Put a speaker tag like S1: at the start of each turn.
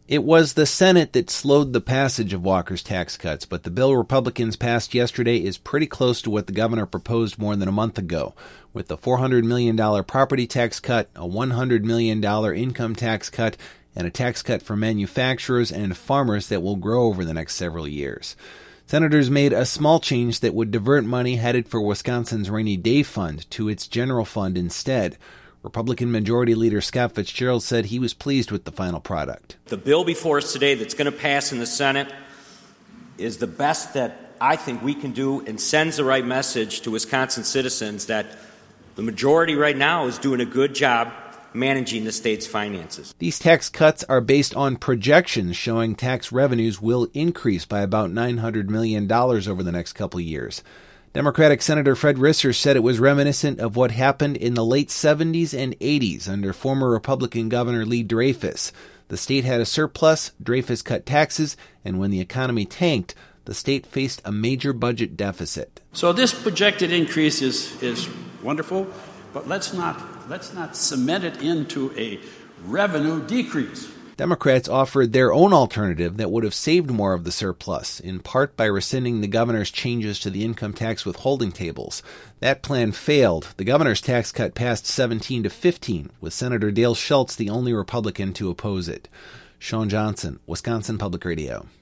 S1: It was the Senate that slowed the passage of Walker's tax cuts, but the bill Republicans passed yesterday is pretty close to what the governor proposed more than a month ago, with a $400 million property tax cut, a $100 million income tax cut, and a tax cut for manufacturers and farmers that will grow over the next several years. Senators made a small change that would divert money headed for Wisconsin's rainy day fund to its general fund instead. Republican Majority Leader Scott Fitzgerald said he was pleased with the final product.
S2: The bill before us today that's going to pass in the Senate is the best that I think we can do and sends the right message to Wisconsin citizens that the majority right now is doing a good job managing the state's finances.
S1: These tax cuts are based on projections showing tax revenues will increase by about $900 million over the next couple of years. Democratic Senator Fred Risser said it was reminiscent of what happened in the late 70s and 80s under former Republican Governor Lee Dreyfus. The state had a surplus, Dreyfus cut taxes, and when the economy tanked, the state faced a major budget deficit.
S3: So this projected increase is wonderful, but let's not cement it into a revenue decrease.
S1: Democrats offered their own alternative that would have saved more of the surplus, in part by rescinding the governor's changes to the income tax withholding tables. That plan failed. The governor's tax cut passed 17-15, with Senator Dale Schultz the only Republican to oppose it. Sean Johnson, Wisconsin Public Radio.